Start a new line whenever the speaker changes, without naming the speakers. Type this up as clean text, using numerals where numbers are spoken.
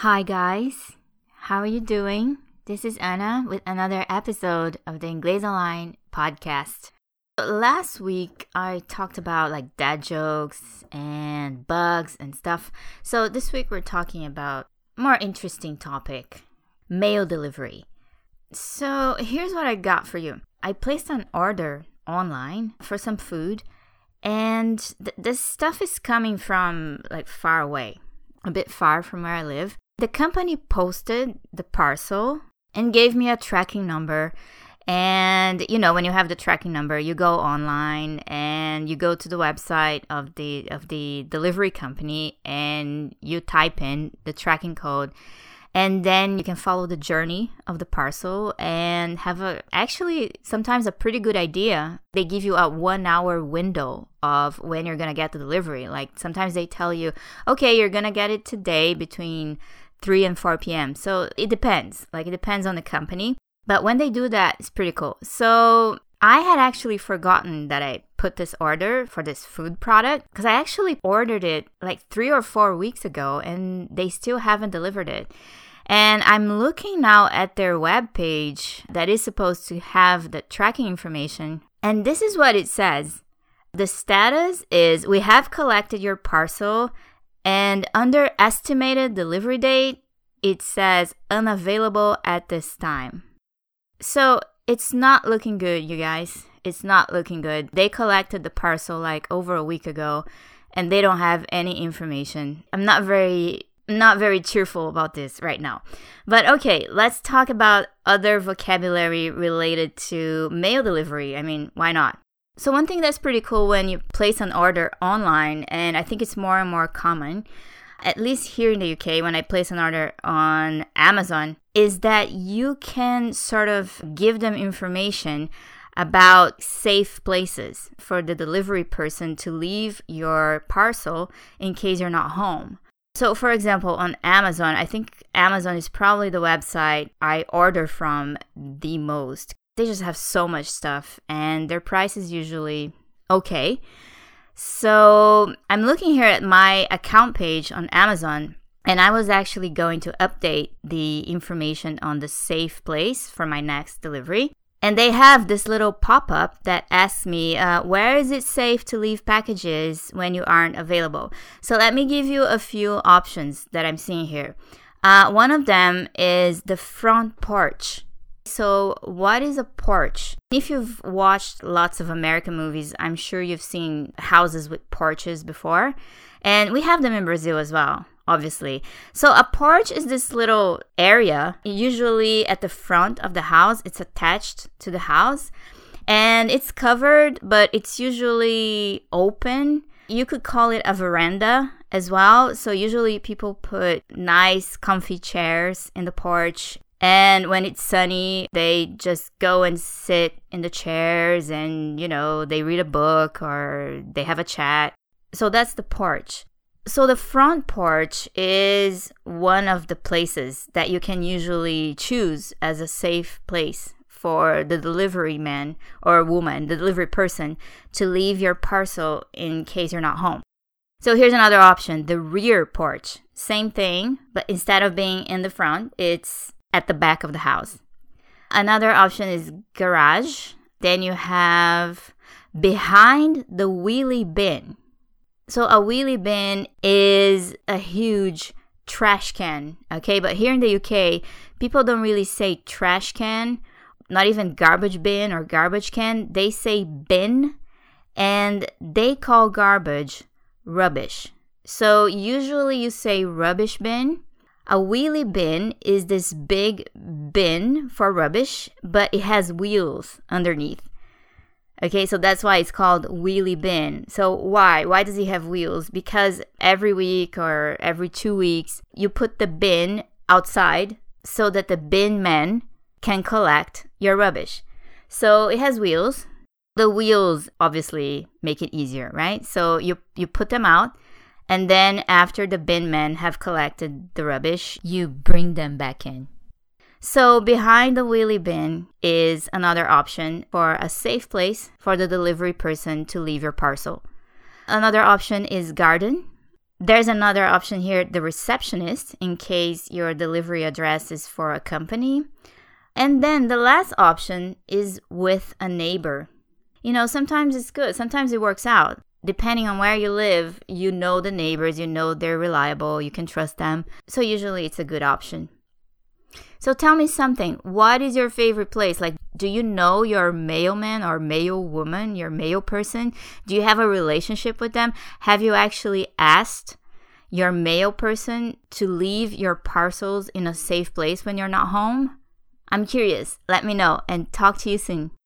Hi guys, how are you doing? This is Anna with another episode of the Inglés Online podcast. Last week I talked about like dad jokes and bugs and stuff. So this week we're talking about a more interesting topic, mail delivery. So here's what I got for you. I placed an order online for some food and this stuff is coming from like far away, a bit far from where I live. The company posted the parcel and gave me a tracking number. And, you know, when you have the tracking number, you go online and you go to the website of the delivery company and you type in the tracking code. And then you can follow the journey of the parcel and have sometimes a pretty good idea. They give you a 1 hour window of when you're going to get the delivery. Like sometimes they tell you, okay, you're going to get it today between 3 and 4 p.m. So it depends. Like it depends on the company. But when they do that, it's pretty cool. So I had actually forgotten that I put this order for this food product because I actually ordered it like 3 or 4 weeks ago and they still haven't delivered it. And I'm looking now at their webpage that is supposed to have the tracking information. And this is what it says. The status is we have collected your parcel and under estimated delivery date, it says unavailable at this time. So it's not looking good, you guys. It's not looking good. They collected the parcel like over a week ago and they don't have any information. I'm not very cheerful about this right now. But okay, let's talk about other vocabulary related to mail delivery. I mean, why not? So one thing that's pretty cool when you place an order online, and I think it's more and more common, at least here in the UK, when I place an order on Amazon, is that you can sort of give them information about safe places for the delivery person to leave your parcel in case you're not home. So for example, on Amazon, I think Amazon is probably the website I order from the most. They just have so much stuff and their price is usually okay. So I'm looking here at my account page on Amazon and I was actually going to update the information on the safe place for my next delivery. And they have this little pop-up that asks me, where is it safe to leave packages when you aren't available? So let me give you a few options that I'm seeing here. One of them is the front porch. So what is a porch? If you've watched lots of American movies, I'm sure you've seen houses with porches before. And we have them in Brazil as well, obviously. So a porch is this little area, usually at the front of the house. It's attached to the house. And it's covered, but it's usually open. You could call it a veranda as well. So usually people put nice, comfy chairs in the porch. And when it's sunny, they just go and sit in the chairs and, you know, they read a book or they have a chat. So that's the porch. So the front porch is one of the places that you can usually choose as a safe place for the delivery man or woman, the delivery person, to leave your parcel in case you're not home. So here's another option, the rear porch. Same thing, but instead of being in the front, it's at the back of the house. Another option is garage. Then you have behind the wheelie bin. So a wheelie bin is a huge trash can, okay? But here in the UK, people don't really say trash can, not even garbage bin or garbage can. They say bin, and they call garbage rubbish. So usually you say rubbish bin. A wheelie bin is this big bin for rubbish, but it has wheels underneath. Okay, so that's why it's called wheelie bin. So why? Why does it have wheels? Because every week or every 2 weeks, you put the bin outside so that the bin men can collect your rubbish. So it has wheels. The wheels obviously make it easier, right? So you put them out. And then after the bin men have collected the rubbish, you bring them back in. So behind the wheelie bin is another option for a safe place for the delivery person to leave your parcel. Another option is garden. There's another option here, the receptionist, in case your delivery address is for a company. And then the last option is with a neighbor. You know, sometimes it's good. Sometimes it works out. Depending on where you live, you know the neighbors, you know they're reliable, you can trust them. So usually it's a good option. So tell me something. What is your favorite place? Like, do you know your mailman or mail woman, your mail person? Do you have a relationship with them? Have you actually asked your mail person to leave your parcels in a safe place when you're not home? I'm curious. Let me know and talk to you soon.